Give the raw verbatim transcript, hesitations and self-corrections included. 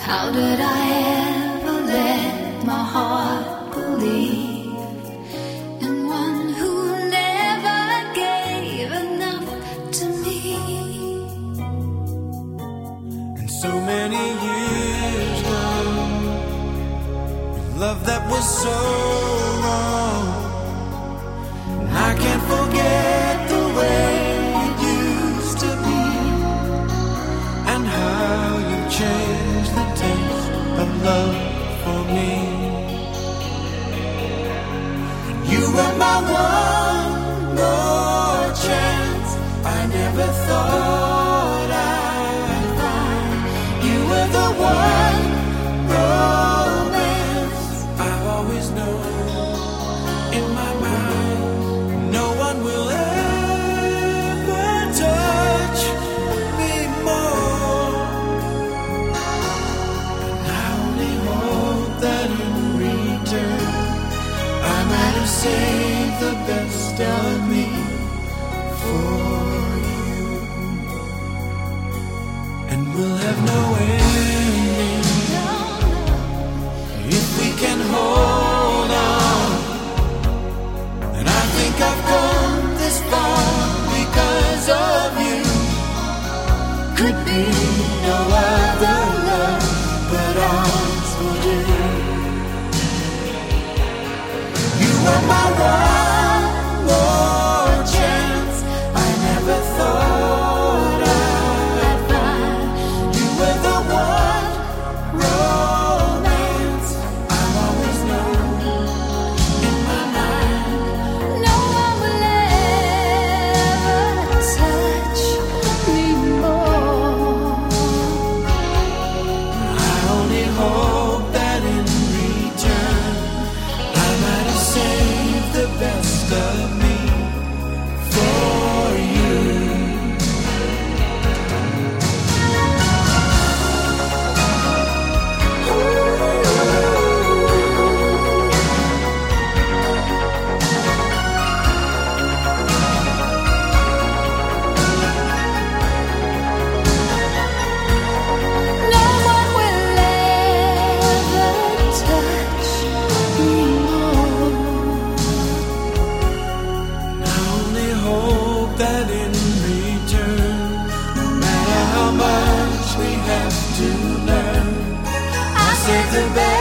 How did I ever let my heart believe in one who never gave enough to me? And so many years gone, love that was so wrong, and I can't forget the way it used to be, and how you changed the taste of love for me. You were my one more chance. I never thought I'd find. You were the one romance I've always known in my mind. No one will ever touch me more. And I only hope that in return I might have saved the best of me for you. And we'll have no ending if we can hold on. And I think I've come this far because of you. Could be no other love but ours will do. You were my one more chance. I never thought I'd find. You were the one romance I've always known in my mind. No one will ever touch me more. I only hope that in return I might have saved the best of me for you. No one will ever touch me more. I only hope that in return, no matter how much we have to learn, I save the best.